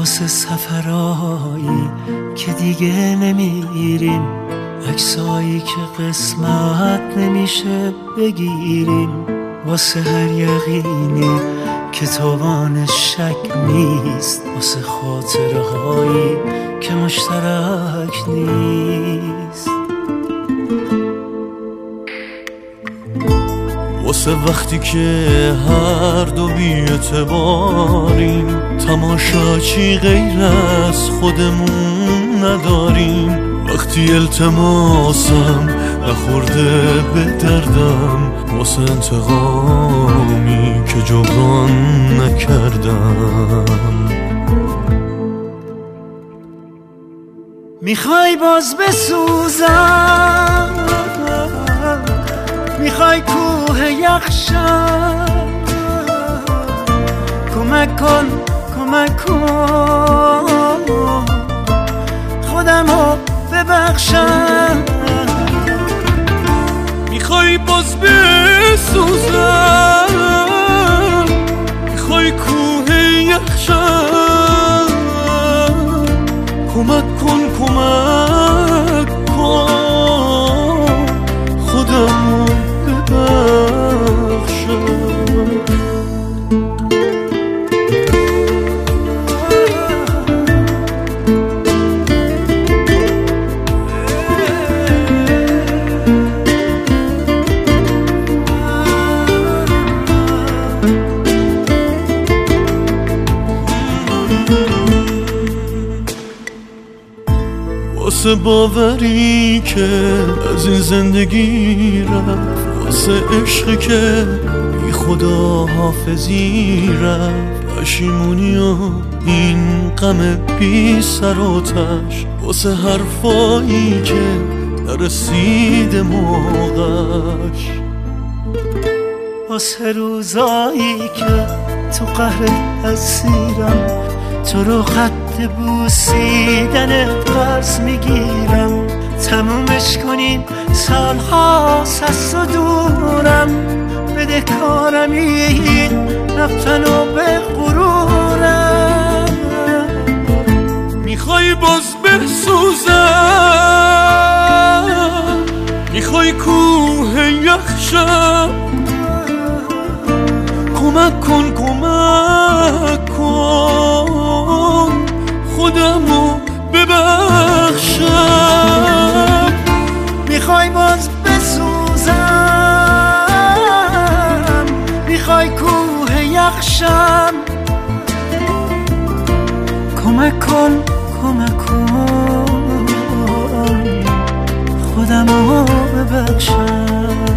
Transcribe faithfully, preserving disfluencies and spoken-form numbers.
واسه سفرهایی که دیگه نمیریم، عکسایی که قسمت نمیشه بگیریم، واسه هر یقینی که توانش شک نیست، واسه خاطره هایی که مشترک نیست، واسه وقتی که هر دو بی اعتباریم، تماشاچی غیر از خودمون نداریم، وقتی التماسم نخورده به دردم، واسه انتقامی که جبران نکردم. میخوای باز بسوزم، میخوای کوه یخشم، کمک کن کمک کن خودمو ببخشم. میخوای باز بسوزم، میخوای کوه یخشم، کمک کن کمک کن خودمو ببخشم. واسه باوری که از این زندگی رفت، واسه عشقی که بی خدا حافظی رفت، پشیمونی و این غم بی سر و تش، واسه حرفایی که نرسید موقعش، واسه روزایی که تو قهر اسیرم، تو رو خط بوسیدن قرض میگیرم، تمومش کنیم سالها از تو دورم، بده کارم این رفتن و به غرورم. میخوای باز بسوزم، میخوای کوه یخشم، کمک کن کمک کن خودمو ببخشم. میخوای باز بسوزم، میخوای کوه یخشم، کمک کن کمک کن خودمو ببخشم.